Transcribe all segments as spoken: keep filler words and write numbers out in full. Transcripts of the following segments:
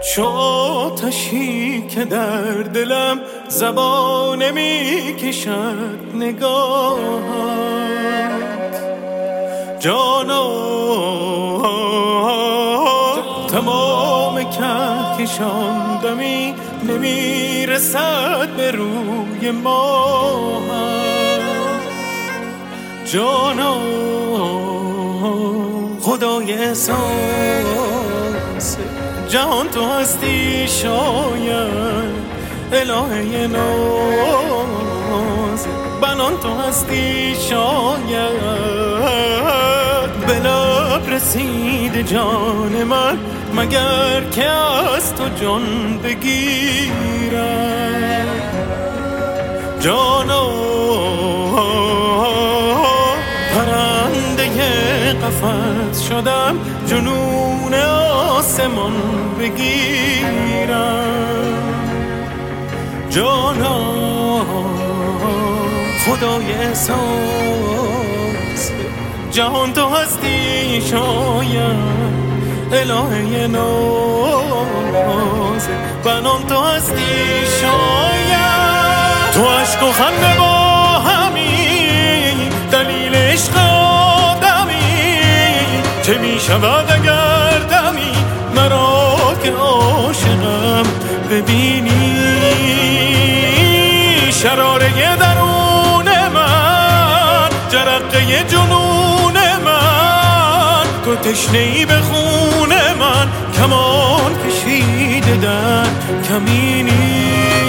شاتشی که در دلم زبان می کشد نگاهت جانا تمام کهکشاندمی نمی رسد به روی ماهت جانا خدای احساس جهان تو هستی شاید الهه ناز بنان تو هستی شاید به لب رسید جان من مگر که از تو جان بگیرم جانا پرنده قفس شدم جنون آسمان بگیرم جانا خدای احساس جهان تو هستی شاید الهه ناز بنان تو هستی شاید تو عشق و خنده با همی دلیل عشق آدمی چه می شود اگر دمی مرا که عاشقم ببینی شراره درون من جرقه جنون من تو تشنه‌ای به خون من کمان کشیده در کمینی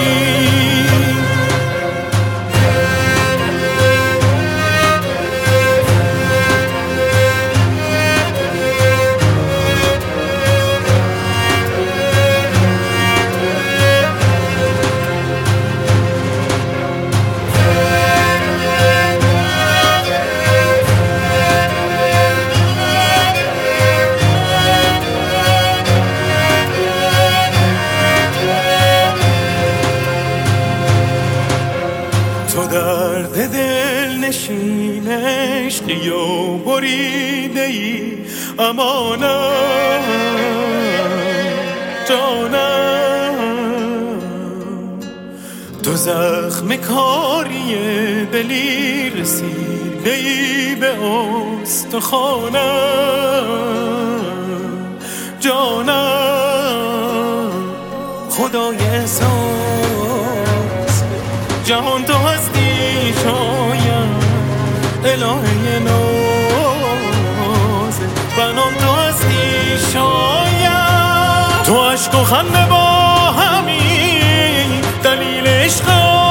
تو درد دل نشین عشقی و بریده ای امانم جانم تو زخم کاری دلی رسیده ای به استخوانم جانم خدای احساس جهان تو هستی شاید الهه ناز بنان تو هستی شاید تو عشق و خنده با همی دلیل عشق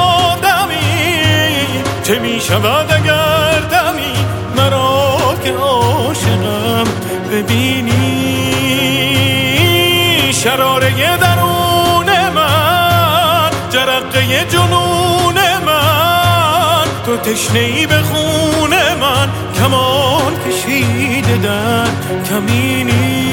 آدمی چه می شود اگر دمی مرا که عاشقم ببینی شراره درون من جرقه جنون من تو تشنه‌ای به خون من کمان کشیده در کمینی